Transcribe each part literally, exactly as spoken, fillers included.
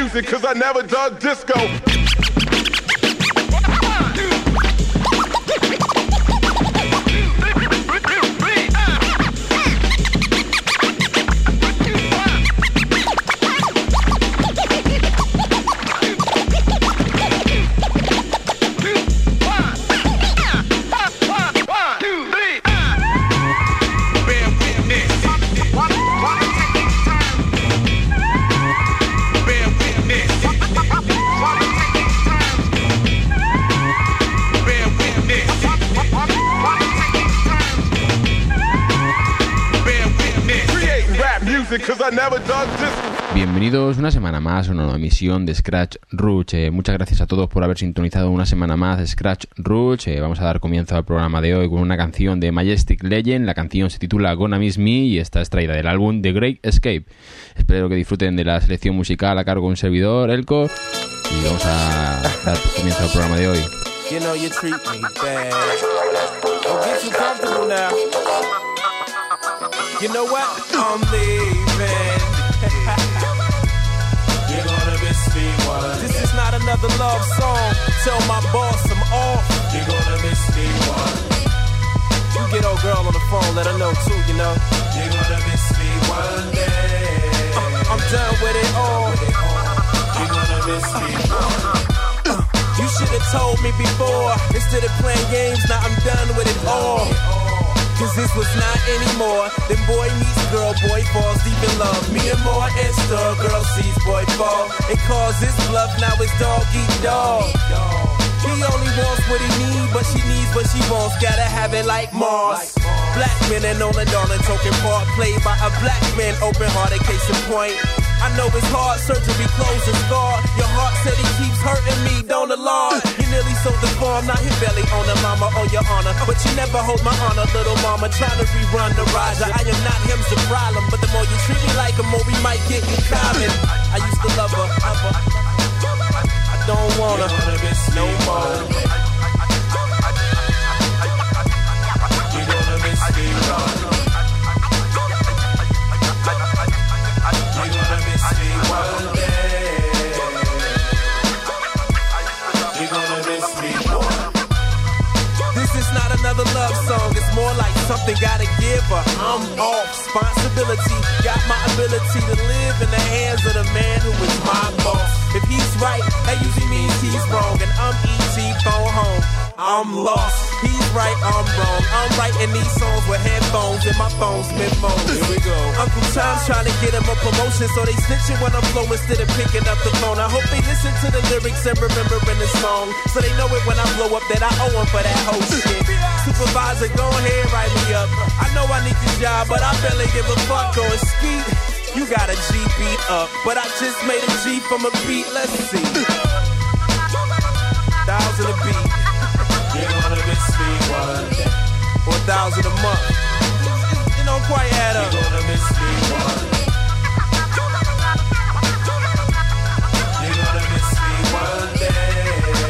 music, cause I never dug disco. Bienvenidos una semana más a una nueva emisión de Scratch Ruch. Eh, muchas gracias a todos por haber sintonizado una semana más de Scratch Ruch. Eh, vamos a dar comienzo al programa de hoy con una canción de Majestic Legend. La canción se titula Gonna Miss Me y está extraída del álbum The Great Escape. Espero que disfruten de la selección musical a cargo de un servidor, Elko, y vamos a dar comienzo al programa de hoy. You know you treat me bad. Don't get too comfortable now. You know what? I'm leaving. You're gonna miss me one. This is not another love song. Tell my boss I'm off. You're gonna miss me one. You get old girl on the phone, let her know too, you know. You're gonna miss me one day. uh, I'm done with it all. You're gonna miss me one. uh, You should've told me before. Instead of playing games, now I'm done with it all. Cause this was not anymore. Then boy meets girl, boy falls deep in love. Me and more Insta, girl sees boy fall. It causes bluff, now it's dog eat dog. He only wants what he needs, but she needs what she wants. Gotta have it like Mars. Black men and Nolan Darling token part played by a black man, open hearted, case in point. I know it's hard, surgery closed and scarred. Your heart said he keeps hurting me, don't alarm. You nearly sold the farm, now hit belly on the mama, on your honor. But you never hold my honor, little mama, trying to rerun the Raja. I am not him's the problem, but the more you treat me like him, more we might get in common. I used to love her, ever. I don't wanna, no more. You're gonna miss me, Ron. One day, you're gonna miss me more. This is not another love song, it's more like something gotta give her. I'm off, responsibility, got my ability to live in the hands of the man who is my boss. If he's right, that usually means he's wrong, and I'm E T, phone home. I'm lost, he's right, I'm wrong. I'm writing these songs with headphones and my phone's memos. Here we go. Uncle Tom's trying to get him a promotion, so they snitching when I'm flowing instead of picking up the phone. I hope they listen to the lyrics and remembering the song, so they know it when I blow up that I owe them for that whole shit. Supervisor, go ahead, write me up. I know I need the job, but I barely give a fuck on skeet. You got a G beat up, but I just made a G from a beat. Let's see. Thousand a beat. You're gonna miss me one day. Or a thousand a month. You don't quite add up. You're gonna miss me one. You're gonna miss me one day.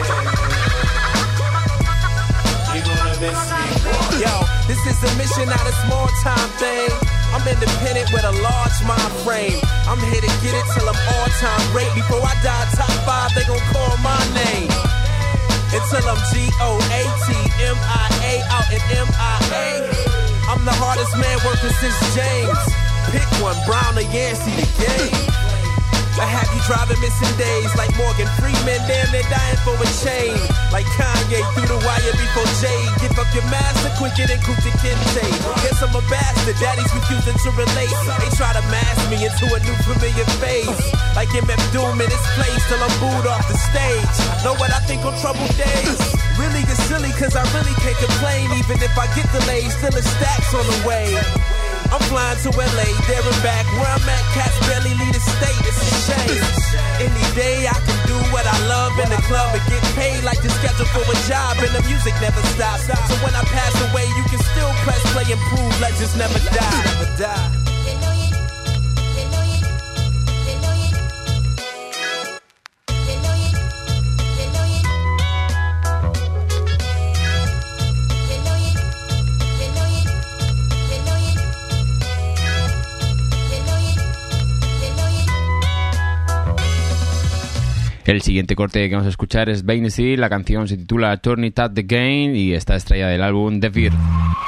You're gonna miss me one. Yo, this is a mission, not a small time thing. I'm independent with a large mind frame. I'm here to get it till I'm all-time great. Before I die, top five, they gon' call my name. Until I'm G O A T M I A out in M I A. I'm the hardest man working since James. Pick one, Brown or Yancey, the game. I have you driving missing days like Morgan Freeman, damn near dying for a chain. Like Kanye through the wire before Jade. Give up your master quicker than Kunta Kinte. Guess I'm a bastard, daddy's refusing to relate. They try to mask me into a new familiar face. Like M F Doom in his place till I'm booed off the stage. Know what I think on troubled days? Really get silly cause I really can't complain. Even if I get delayed, still a stacks on the way. I'm flying to L A, there and back. Where I'm at, cats barely leave the state, it's a shame. Any day I can do what I love in the club and get paid like the schedule for a job, and the music never stops. So when I pass away, you can still press play and prove legends never die. Never die. El siguiente corte que vamos a escuchar es Vanesty, la canción se titula Turn It Up The Game y está extraída del álbum The Fear.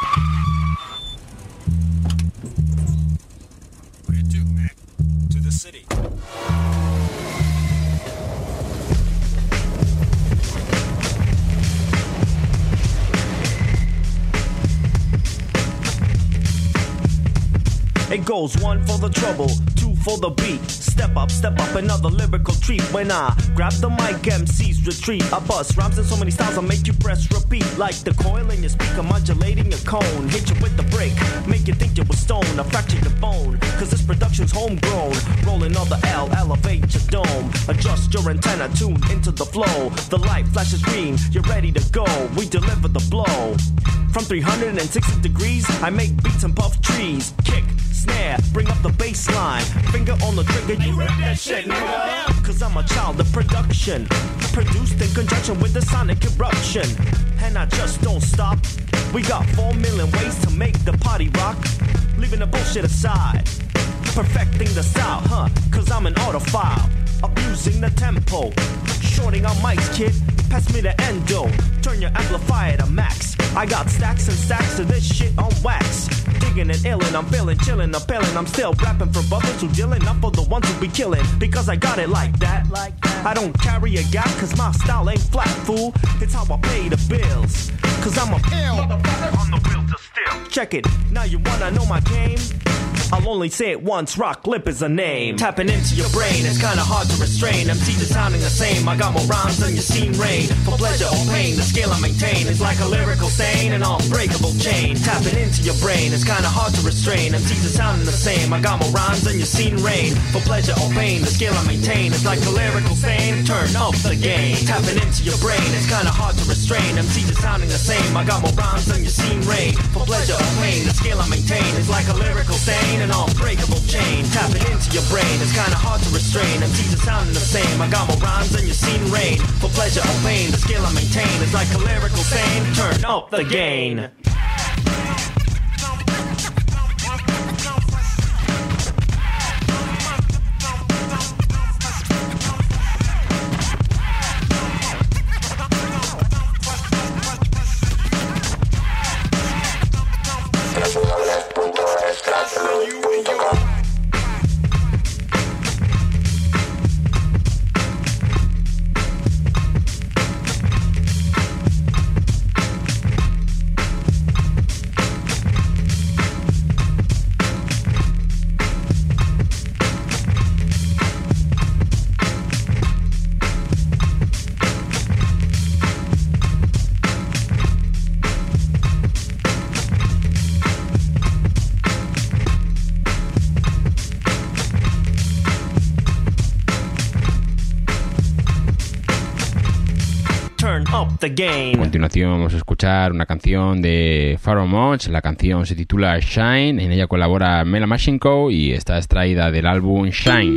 It goes one for the trouble, two for the beat. Step up, step up, another lyrical treat. When I grab the mic, M Cs retreat. I bust rhymes in so many styles, I make you press repeat. Like the coil in your speaker, modulating your cone. Hit you with the break, make you think you were stoned. I fracture your bone, cause this production's homegrown. Rolling on the L, elevate your dome. Adjust your antenna, tune into the flow. The light flashes green, you're ready to go. We deliver the blow. From three hundred sixty degrees, I make beats and puff trees. Kick, snare, bring up the bass line. Finger on the trigger, you rip that shit, nigga. Cause I'm a child of production, produced in conjunction with the sonic eruption. And I just don't stop. We got four million ways to make the party rock. Leaving the bullshit aside, perfecting the style, huh? Cause I'm an audiophile, abusing the tempo. Shorting on mics, kid, pass me the endo. Turn your amplifier to max. I got stacks and stacks of this shit on wax. Digging and illin', I'm feeling chillin', appealing. I'm still rapping for brothers who dealin', not for the ones who be killing. Because I got it like that. Like that. I don't carry a gap, cause my style ain't flat, fool. It's how I pay the bills. Cause I'm a ill motherfucker on the wheel to steal. Check it, now you wanna know my game? I'll only say it once, Rock Lip is a name. Tapping into your brain, it's kinda hard to restrain. M Cs are sounding the same, I got more rhymes than you've seen rain. For pleasure or pain, the scale I maintain is like a lyrical stain, an unbreakable chain. Tapping into your brain, it's kinda hard to restrain. M Cs are sounding the same, I got more rhymes than you've seen rain. For pleasure or pain, the scale I maintain is like a lyrical stain. Turn up the game. Tapping into your brain, it's kinda hard to restrain. M Cs are sounding the same, I got more rhymes than you've seen rain. For pleasure or pain, the scale I maintain is like a lyrical stain, an unbreakable chain. Tapping into your brain, it's kinda hard to restrain. M Cs are sounding the same, I got more rhymes than you've seen rain. For pleasure or pain, the scale I maintain is like a lyrical stain. Turn up the gain. The game. A continuación vamos a escuchar una canción de Pharoah Monch. La canción se titula Shine. En ella colabora Mela Mashinko y está extraída del álbum Shine.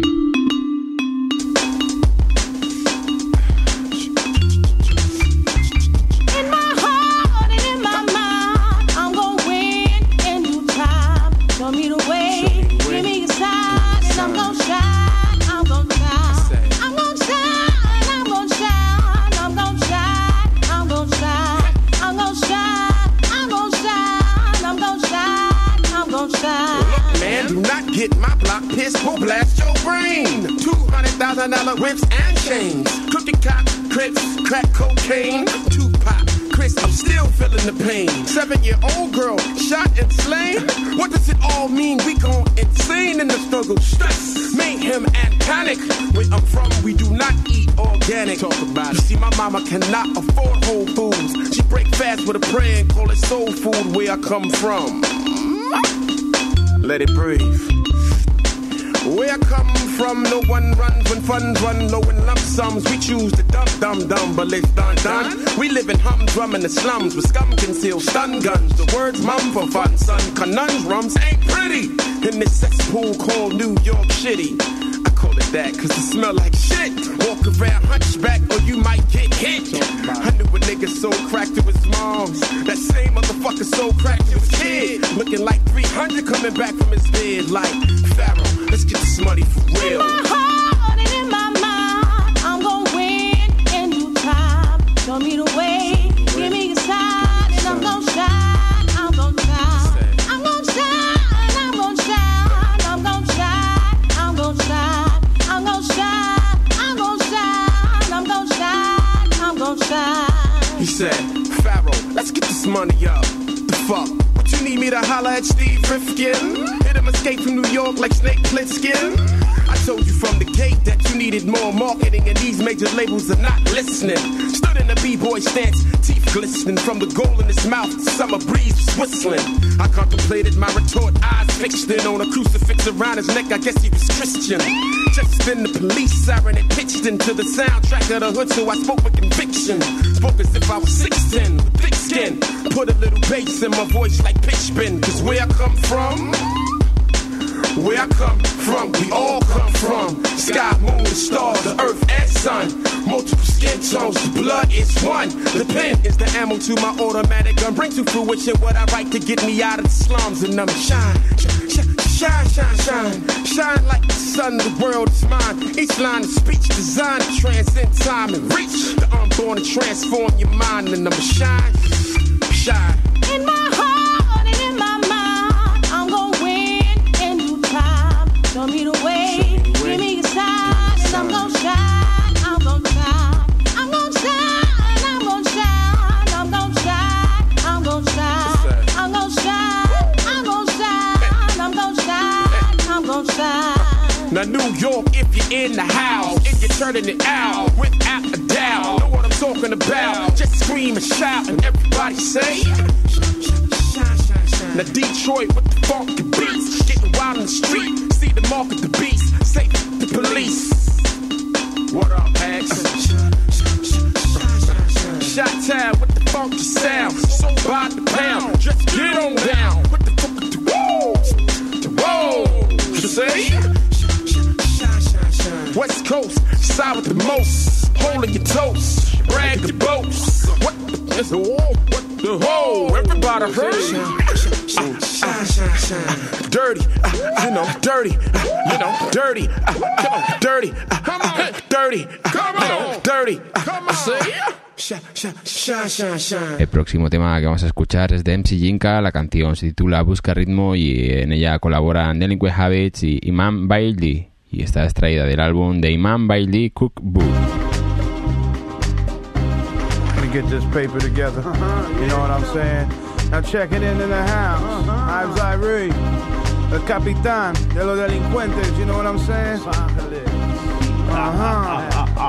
Blast your brain. Two hundred thousand dollar whips and chains. Cookie cock, crips, crack cocaine. Tupac, Chris, I'm still feeling the pain. Seven year old girl shot and slain. What does it all mean? We gone insane in the struggle. Stress, mayhem, and panic. Where I'm from, we do not eat organic. Talk about it. You see, my mama cannot afford Whole Foods. She break fast with a prayer and call it soul food. Where I come from, let it breathe. Where I come from, no one runs when funds run low in lump sums. We choose to dumb, dumb, dumb, but it's done, done. We live in humdrum in the slums with scum concealed stun guns. The words mum for fun, son. Conundrums ain't pretty in this cesspool called New York City. I call it that cause it smell like shit. Walk around hunchback or you might get hit. I knew a nigga so cracked to his moms. That same motherfucker so cracked to his kid. Looking like three hundred coming back from his bed like Pharaoh. Let's get this money for real. In my heart and in my mind, I'm gon' win. show me the way. Give me your side, and I'm gon' shine. I'm gon' shine. I'm gon' shine. I'm gon' shine. I'm gon' shine. I'm gon' shine. I'm gon' shine. I'm gon' shine. I'm gon' shine. I'm gon' shine. He said, Pharaoh, let's get this money up. The fuck? What you need me to holler at Steve Rifkin? Hit him escape from New York like Snake Plissken? I told you from the gate that you needed more marketing, and these major labels are not listening. Stood in the b-boy stance, teeth glistening from the gold in his mouth. The summer breeze was whistling. I contemplated my retort, eyes fixed in on a crucifix around his neck. I guess he was Christian. Just then the police siren had pitched into the soundtrack of the hood, so I spoke with conviction. Spoke as if I was sixteen, with thick skin. Put a little bass in my voice like pitch bend. Cause where I come from, where I come from, we all come from. Sky, moon, stars, the earth and sun. Multiple skin tones, the blood is one. The pen is the ammo to my automatic gun. Bring to fruition what I write to get me out of the slums. And I'm shine, shine, shine, shine, shine. Shine like the sun, the world is mine. Each line of speech designed to transcend time and reach the unborn to transform your mind. And I'm shine, shine. In my heart and in my mind, I'm gon' win in due time. Show me the way, give me your side, and I'm gon' shine, I'm gon' shine, I'm gon' shine, I'm gon' shine, I'm gon' shine, I'm gon' shine, I'm gon' shine, I'm gon' shine, I'm gon' shine, I'm gon' shine. Now New York, if you're in the house, if you're turning it out without a doubt, know what I'm talking about. Just scream and shout and everybody say. Now Detroit with the funky beats, getting wild in the street, see the mark of the beast, say the police. What up, Pax? Shot-town with the funky sound, so by the pound, just get on down with the funky whoa, whoa. You say? West Coast, side with the most, holding your toast, brag the boast. What the, the whoa, what the whoa, everybody heard. Uh, uh, uh, dirty, uh, you know, dirty, uh, you know, dirty, uh, come on, dirty, uh, come on, dirty, uh, come on, you know, dirty, uh, come on. Say, El próximo tema que vamos a escuchar es de M C Jinka. La canción se titula Busca Ritmo y en ella colaboran Delinquent Habits y Imam Bailey, y está extraída del álbum de Imam Bailey Cookbook. Let me get this paper together, you know what I'm saying? Now checking in in the house, I'm Zyrie, el capitán de los delincuentes, you know what I'm saying? Uh-huh.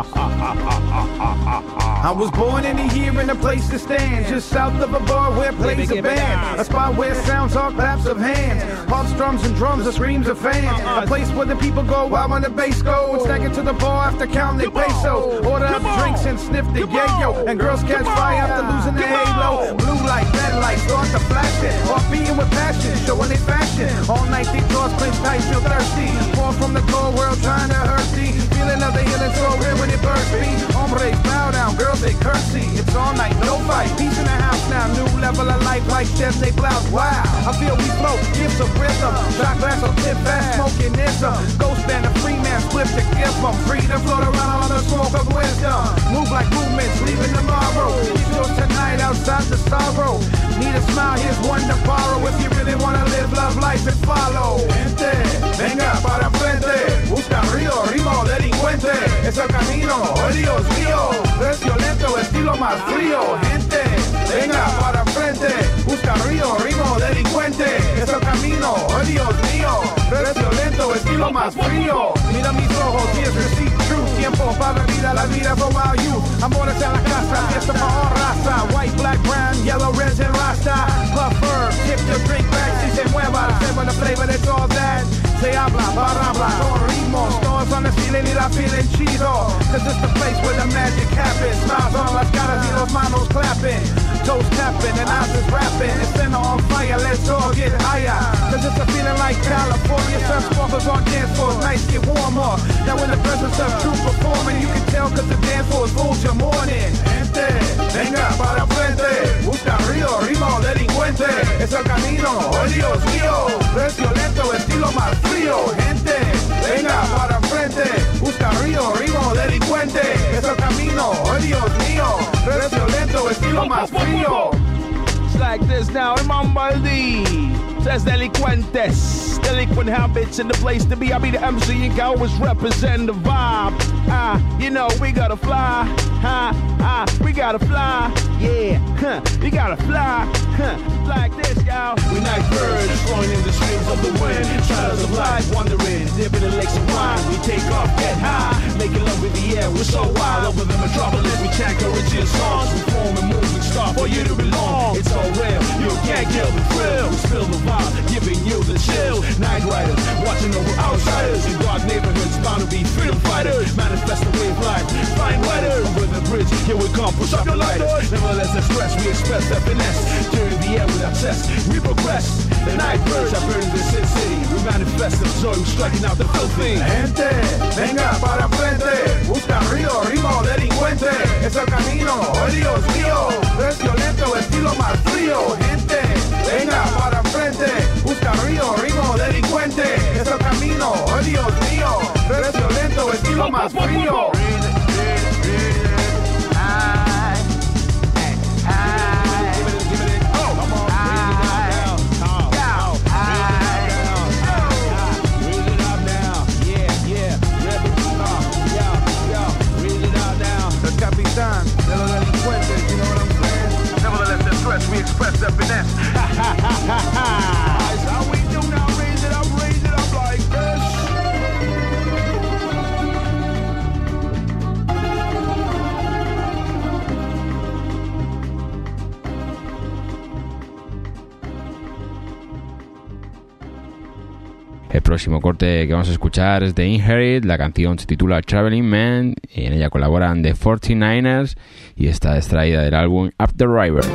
I was born in a year in a place to stand, just south of a bar where plays a band, a spot where sounds are claps of hands, hearts, drums and drums, the screams of fans, a place where the people go out when the bass goes, stagger to the bar after counting their pesos, order up drinks and sniff the yayo, and girls catch fire after losing their halo. Blue light, red light, start to flashing, heart beating with passion, showing their fashion. All night they draws clean tight, feel thirsty, far from the cold world trying to hurt thee, feeling of the healing so real when it bursts me. Hombres bow down, girls they curtsy. It's all night, no fight, peace in the house now. New level of life like chefs, they blouse. Wow, I feel we flow, gifts of rhythm. Shot glass of tip fast, smoking ism. Ghost band, a free man, split the gift. I'm free to float around on the smoke of wisdom. Move like movements, leaving tomorrow. Keep yours tonight outside the sorrow. Need a smile, here's one to borrow. If you really wanna live, love life and follow. Gente, venga para frente. Busca río, ritmo, delincuente. Es el camino, oh Dios mío. Es violento, estilo más frío. Gente, venga para frente. Busca río, ritmo, delincuente. Es el camino, oh Dios mío. Es violento, estilo más frío. Mira mis ojos, here's receipt true. Tiempo para la vida, la vida for wild youth. Amores en la casa, fiesta para raza. White, black, brown, yellow, red, and rasta. Puff herb, tip your drink back, si se mueva. Seven the flavor, that's all that. Se habla, para habla, con ritmo. Stars on the ceiling y la feeling chido. Cause it's the place where the magic happens. Smiles on las caras y los manos clapping. Toes tapping and eyes is rapping. It's center on fire, let's all get higher. Cause it's a feeling like California. Sun sparkles on dance floors, nights get warmer. Now in the presence of true performing, you can tell cause the dance floor is full your morning. Gente, venga para frente. Busca río, ritmo, delincuente. Es el camino, oh Dios mío. Es violento, estilo más frío. Gente, venga para frente. Busca río, ritmo, delincuente. Es el camino, oh Dios mío. Es estilo más frío. It's like this now, Imam Baldi says delinquentes, delinquent habits in the place to be. I be the M C and always represent the vibe. Ah, you know we gotta fly, ah, ah, we gotta fly, yeah, huh, we gotta fly, huh, like this, y'all. We night birds, flowing in the streams of the wind, shadows of life, wandering, dipping in lakes of wine. We take off, get high, making love with the air. We're so wild over the metropolis. We chant Corinthian songs, we form and move, we start for you to belong. It's all real, you can't kill the thrill. We spill the vibe, giving you the chill. Night riders, watching over outsiders in dark neighborhoods, bound to be freedom fighters. Manifest the wave life, fine weather. Over the bridge, here we come, push up your lighters. Nevertheless, express, we express that finesse. During the air without test, we progress. The night birds are burning the sin city. We manifest the joy, we're striking out the filthy. Gente, venga para frente, busca río, ritmo delincuente. Es el camino, oh Dios mío, es violento, estilo más frío. Gente, venga para frente, busca río, ritmo delincuente. Es el camino, oh Dios mío, es violento, estilo más frío. Capitán de los delincuentes, you know what I'm saying? Nevertheless, the threats, we express that finesse. Ha ha ha ha ha. That's how we do now, raise it up, raise it up like this. El próximo corte que vamos a escuchar es de Inherit, la canción se titula Traveling Man, y en ella colaboran The forty-niners y está extraída del álbum Up the River.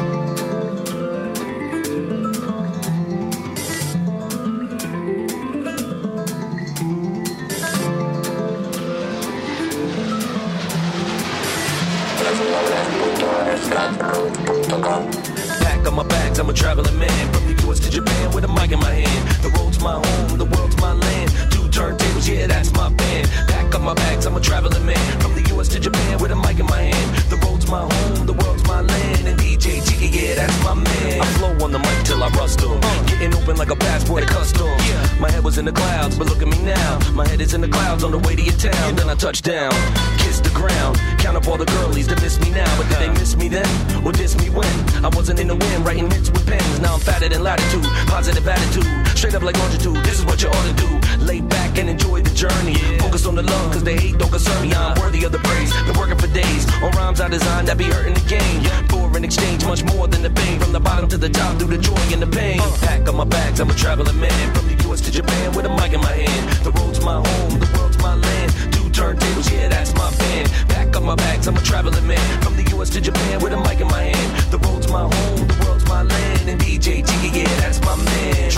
Pack up my bags, I'm a traveling man. From the U S to Japan with a mic in my hand. The road's my home, the world's my land. Two turntables, yeah, that's my band. Pack up my bags, I'm a traveling man. From the U S to Japan with a mic in my hand. The road's my home, the world's my land. And D J Cheeky, yeah, that's my man. I flow on the mic till I rust them. Getting open like a passport at customs. My head was in the clouds, but look at me now. My head is in the clouds on the way to your town. Then I touch down, kiss the ground. Count up all the girlies that miss me now. But did they miss me then? Or diss me when? I wasn't in the wind, writing hits with pens. Now I'm fatter than latitude, positive attitude. Straight up like longitude, this is what you ought to do. Lay back and enjoy the journey. Focus on the love, cause the hate don't concern me. I'm worthy of the praise, been working for days on rhymes I designed that be hurting the game. For an exchange, much more than the pain. From the bottom to the top, through the joy and the pain. Pack up my bags, I'm a traveling man. From the U S to Japan with a mic in my hand. The road's my home, the world's my land. Two turntables, yeah, that's my band. Pack up my bags, I'm a traveling man. From the U S to Japan with a mic in my hand. The road's my home, the world's my land. And D J Cheeky, yeah, that's my man.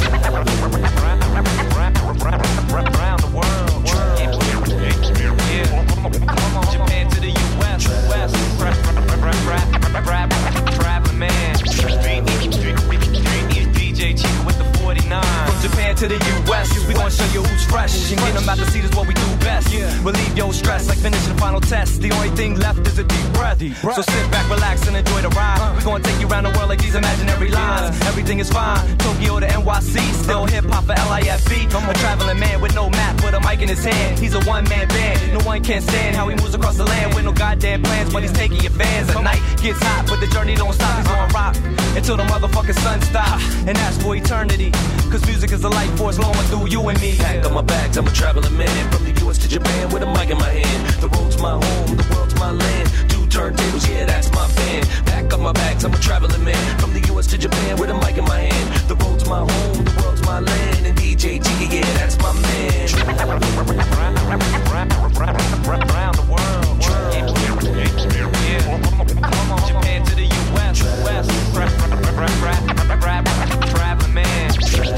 Around the world, yeah. Japan to the U S, West, traveling man. D J Cheeky with the forty-nine. From Japan to the U S, we gon' show you who's fresh. And get them out the seat is what we do best. Relieve your stress like finishing the final test. The only thing left is a deep breath. So sit back, relax, and enjoy the ride. We gon' take you around the world like these imaginary lines. Everything is fine. Tokyo to N Y C, still hip hop for L I F E. I'm a traveling man with no map, with a mic in his hand. He's a one-man band. No one can stand how he moves across the land with no goddamn plans. But he's taking your fans. At night gets hot, but the journey don't stop. He's gonna rock until the motherfucking sun stops. And that's for eternity. Cause music is a life force flowing through you and me. Pack up my bags, I'm a traveling man. From the U S to Japan with a mic in my hand. The road's my home, the world's my land. Two turntables, yeah, that's my band. Pack up my bags, I'm a traveling man. From the U S to Japan with a mic in my hand. The road's my home, the world's my land. And D J Cheeky, yeah, that's my man. Around the world, yeah. Japan to the U S, West, traveling man.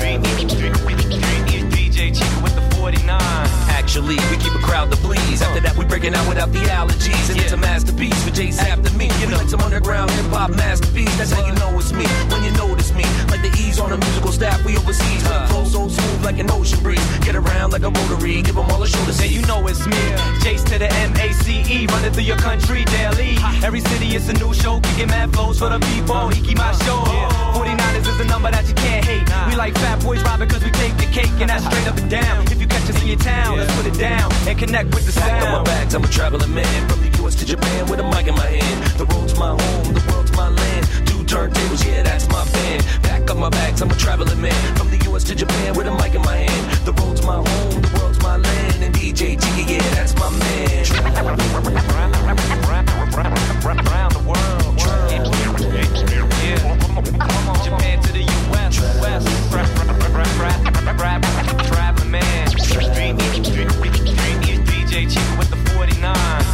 D J Cheeky with the forty-nine. Actually, we keep a crowd to please. After that, we break it out without the allergies. And yeah. It's a masterpiece for J's after me. You know, like some underground hip-hop masterpiece. That's how you know it's me, when you notice me. Like the ease on the musical staff, we overseas. Uh, Flow so smooth like an ocean breeze. Get around like a rotary, give them all a shoulder. Say you know it's me, J's to the the M A C E, running through your country daily. Every city is a new show, kicking mad flows for the people. Iki my show. forty-niners is a number that you can't hate. We like fat boys robbing cause we take the cake, and that's straight up and down. If you catch us in your town, let's put it down and connect with the sound. Pack up my bags, I'm a traveling man. From the U S to Japan with a mic in my hand. The road's my home, the world's my land. Two turntables, yeah, that's my band. Pack up my bags, I'm a traveling man. From the U S to Japan with a mic in my hand. The road's my home, the world's my land. And D J Jiggy, yeah, that's my man. Around the world, yeah. Japan to the U S, West, traveling man. D J Chico with the forty-nine.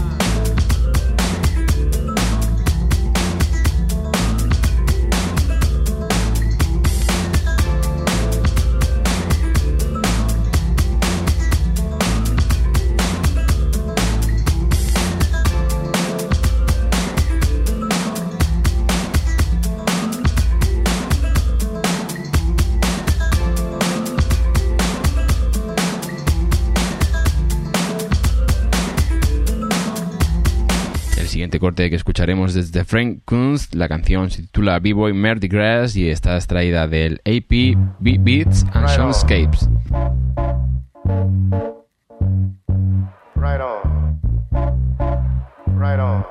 El siguiente corte que escucharemos desde Frank Kunst, la canción se titula B-Boy Mardi Gras y está extraída del A P Beat Beats and Soundscapes. Right on. Right on.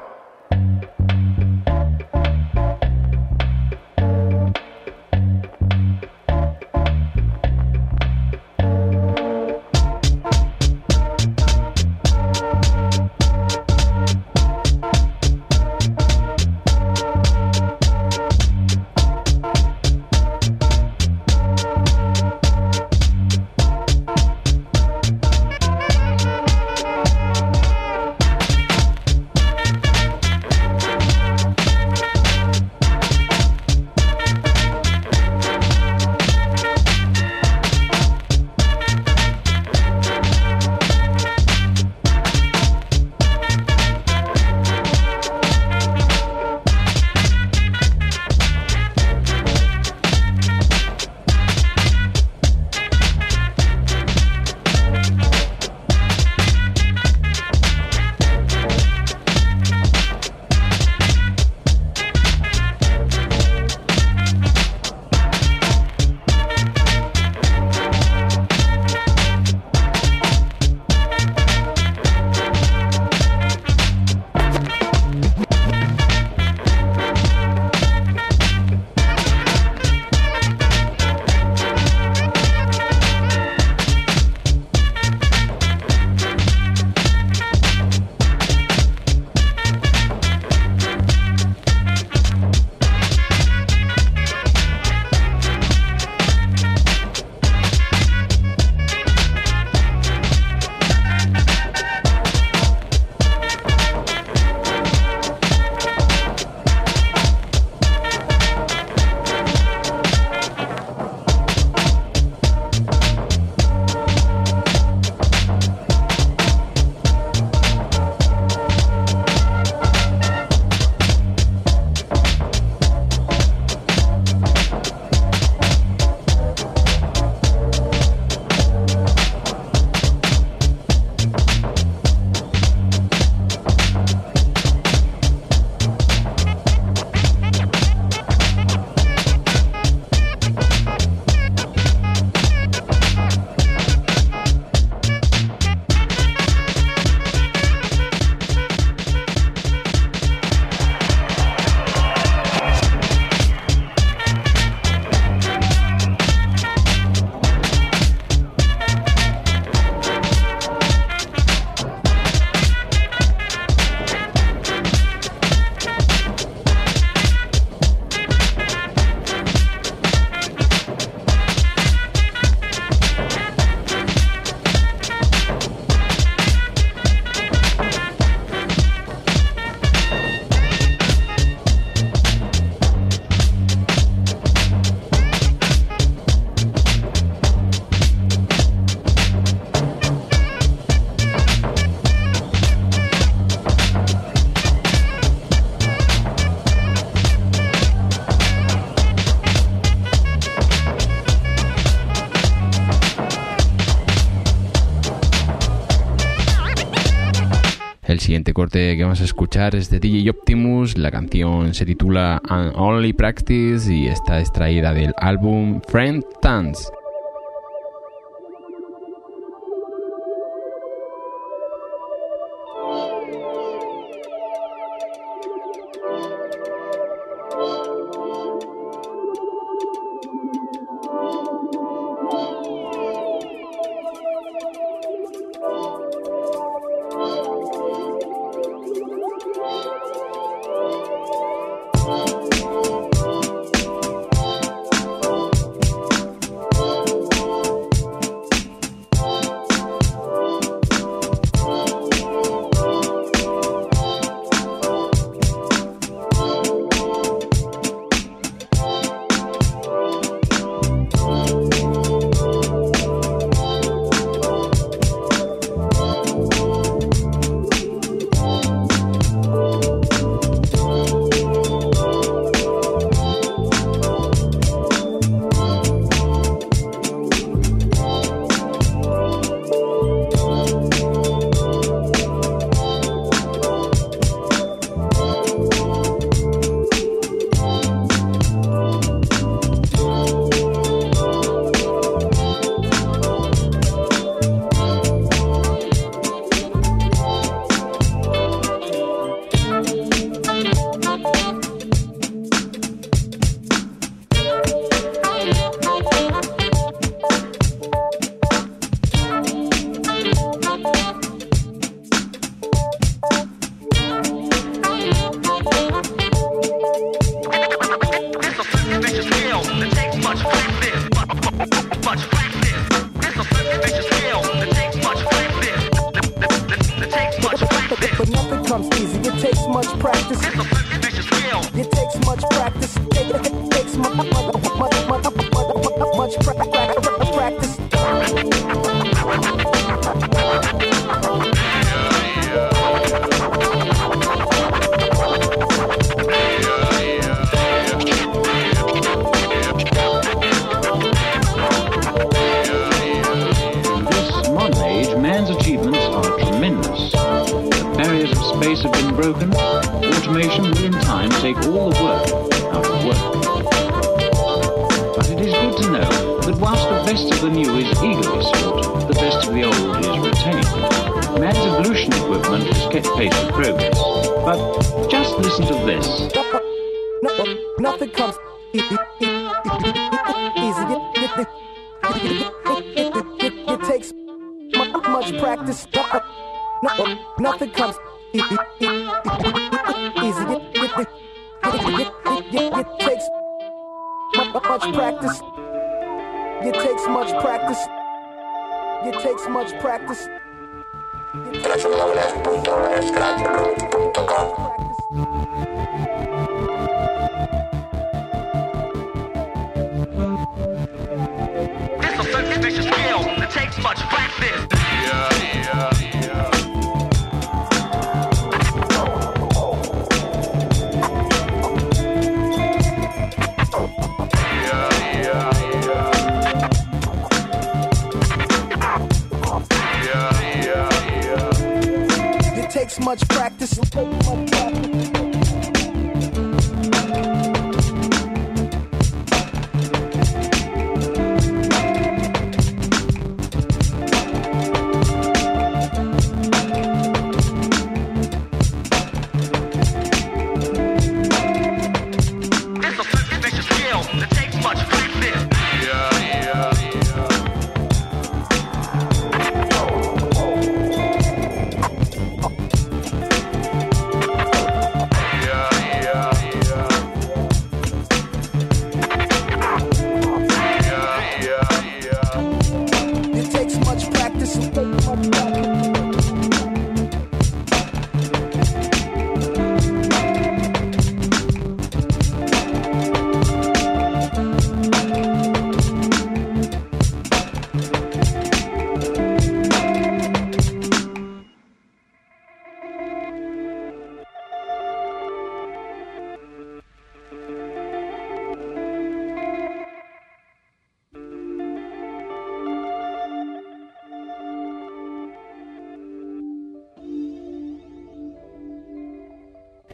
El siguiente corte que vamos a escuchar es de D J Optimus, la canción se titula Only Practice y está extraída del álbum Friend Dance.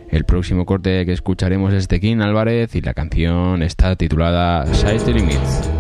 El próximo corte que escucharemos es de King Álvarez y la canción está titulada Sky's the Limit.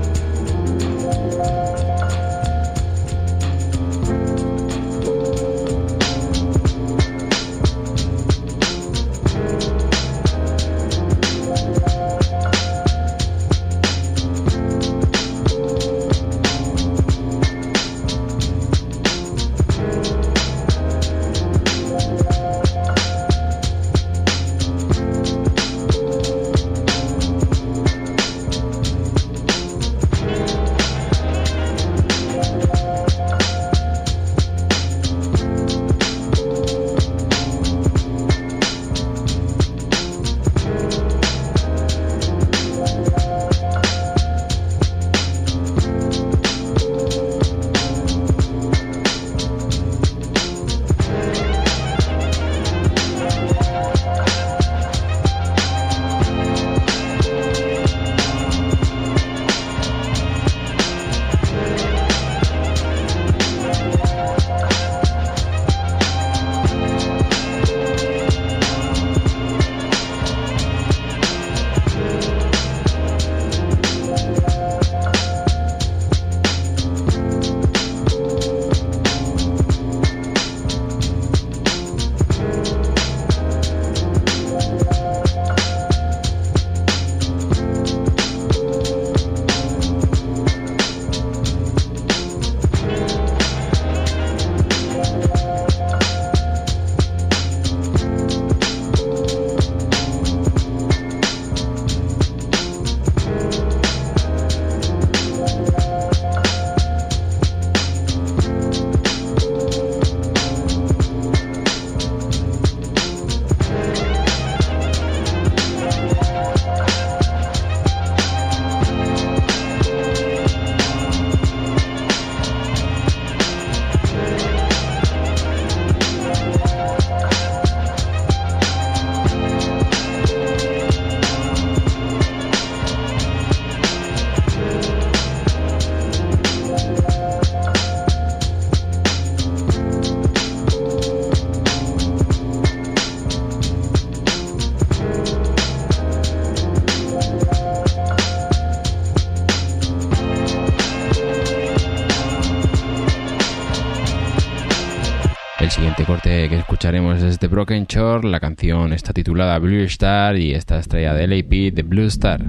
El siguiente corte que escucharemos es de Broken Shore, la canción está titulada Blue Star y está estrella del L P de Blue Star.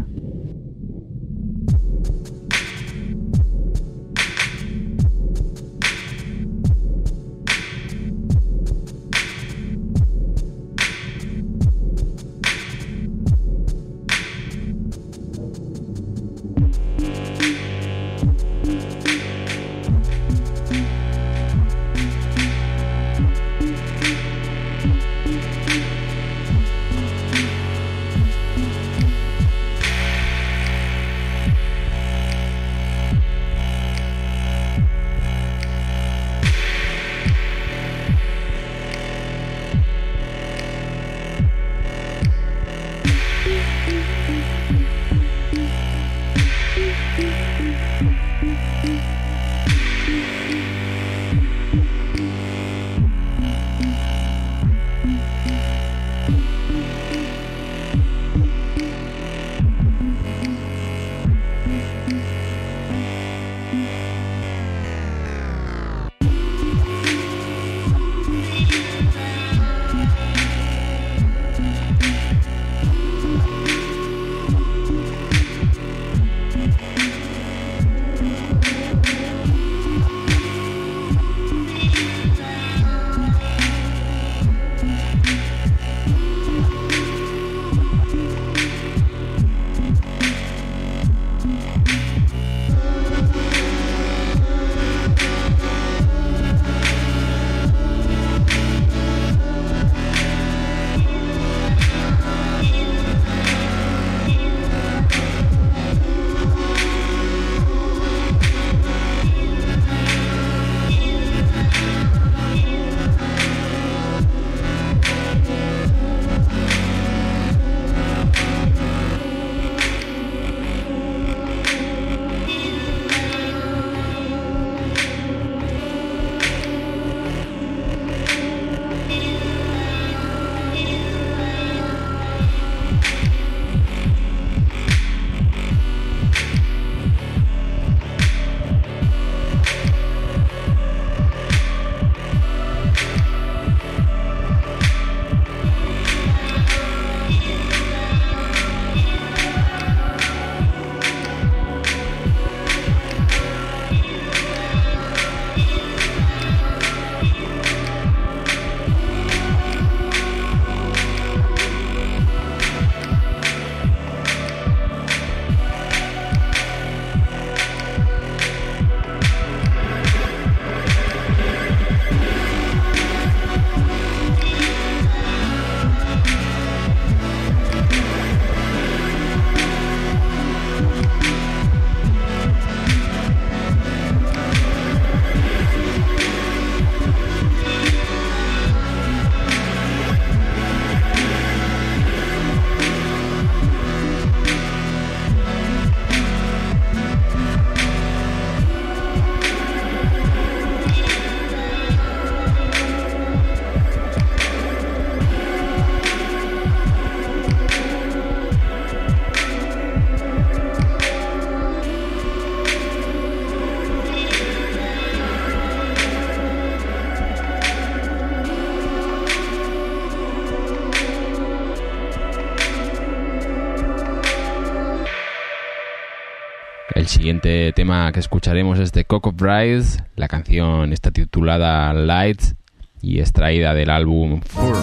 El siguiente tema que escucharemos es de Coco Brides. La canción está titulada Lights y extraída del álbum Fur.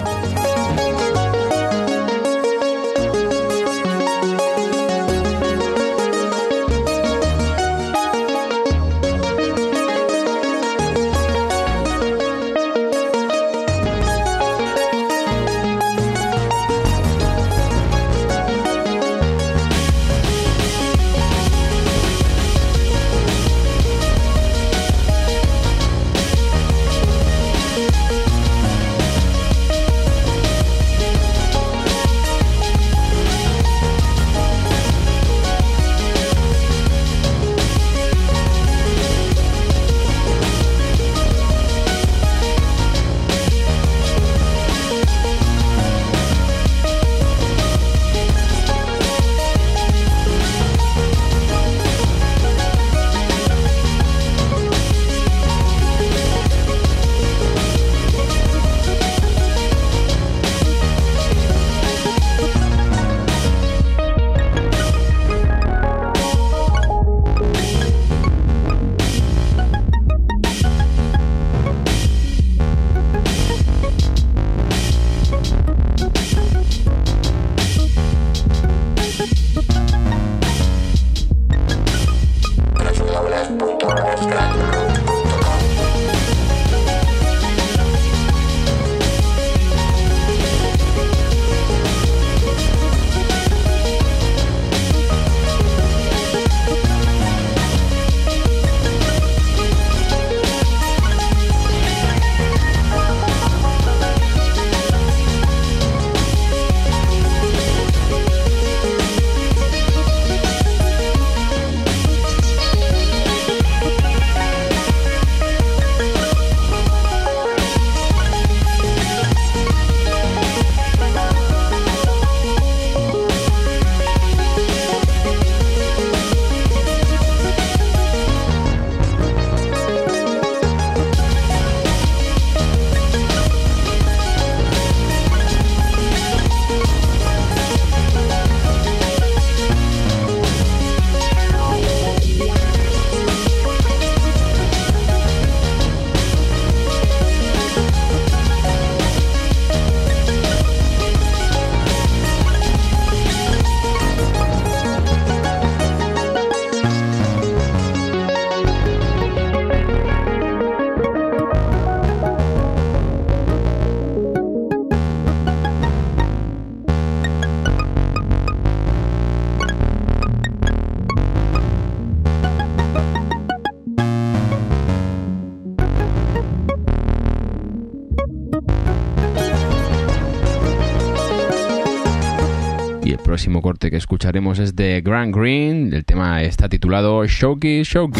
El próximo corte que escucharemos es de Grant Green. El tema está titulado Shoki Shoki.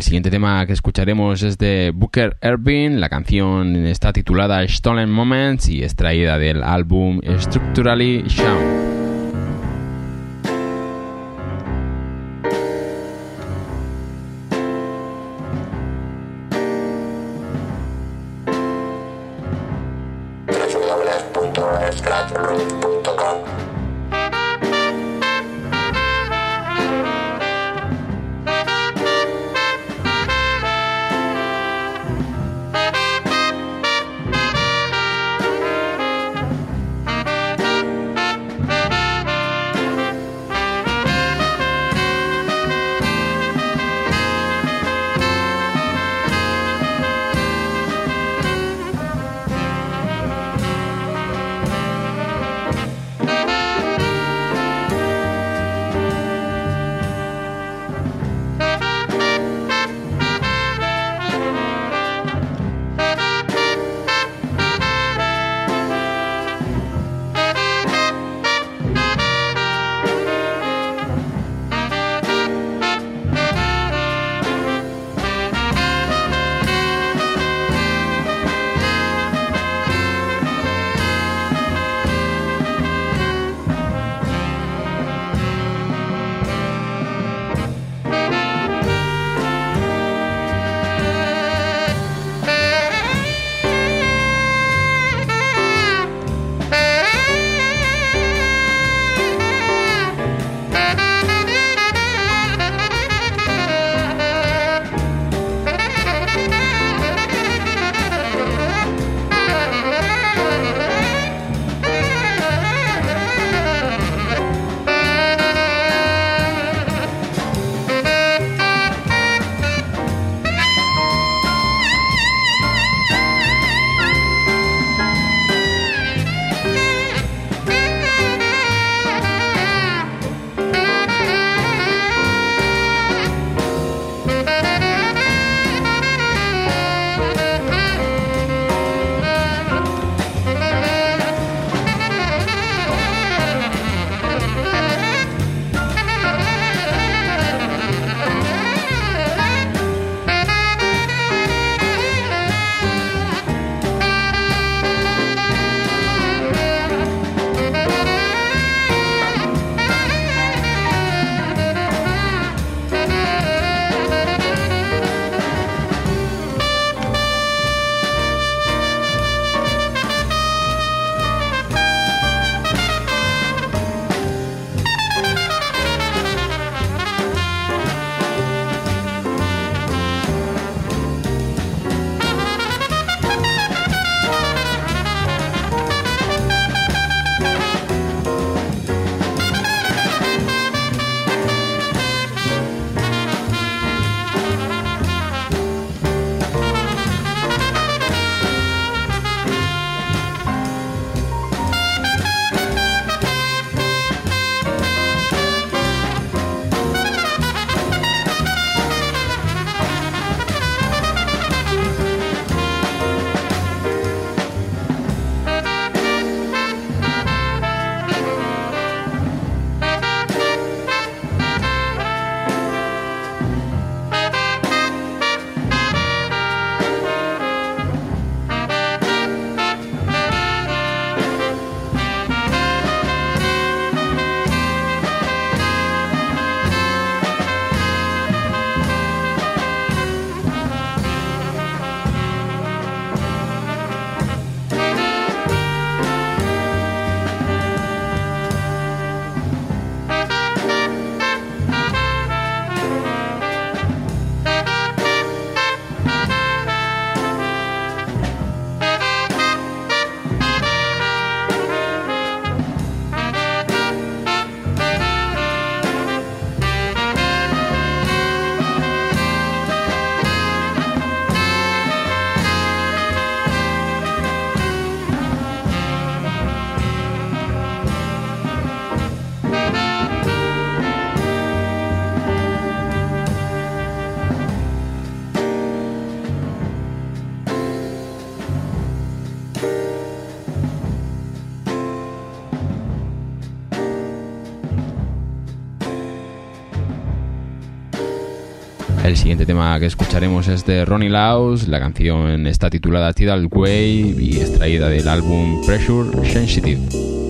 siguiente tema que escucharemos es de Booker Ervin. La canción está titulada Stolen Moments y extraída del álbum Structurally Sound. Thank El siguiente tema que escucharemos es de Ronnie Laws. La canción está titulada Tidal Wave y extraída del álbum Pressure Sensitive.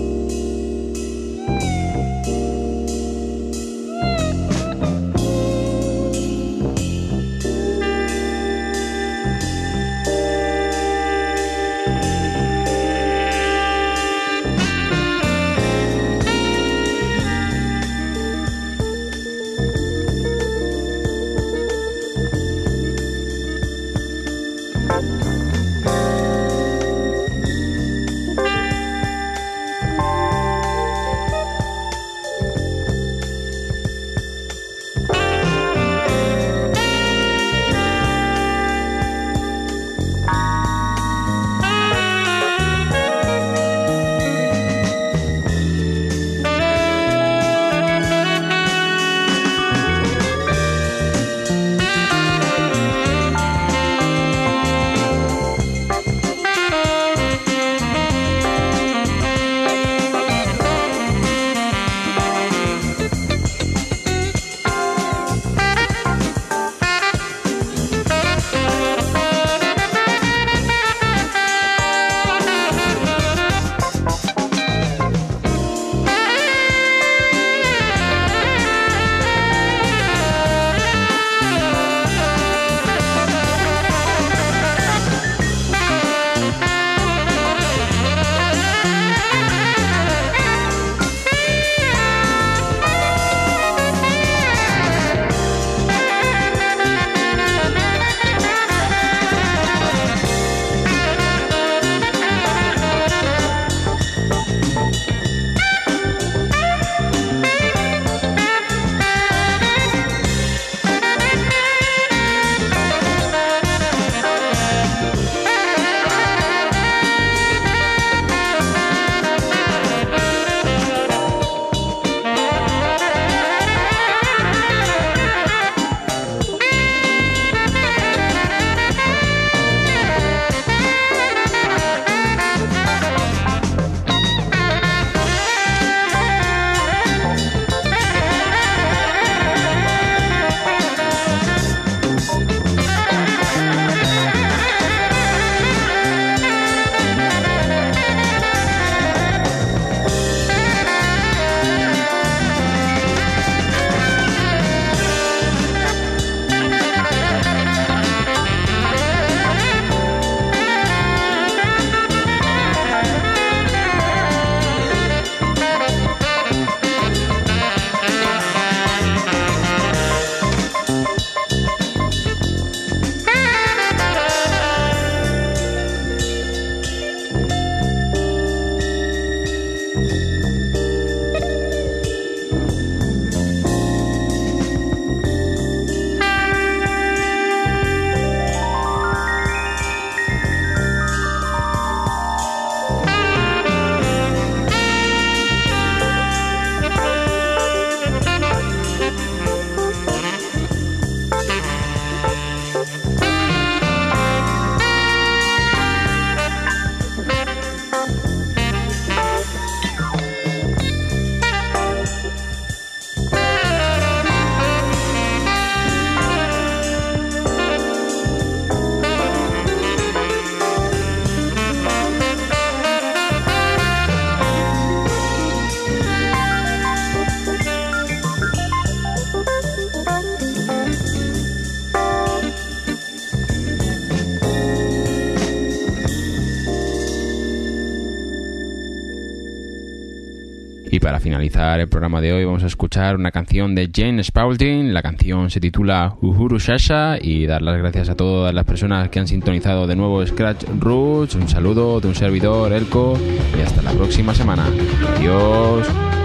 Y para finalizar el programa de hoy vamos a escuchar una canción de Jane Spalding. La canción se titula Uhuru Shasha, y dar las gracias a todas las personas que han sintonizado de nuevo Scratch Roots. Un saludo de un servidor, Elko, y hasta la próxima semana. Adiós.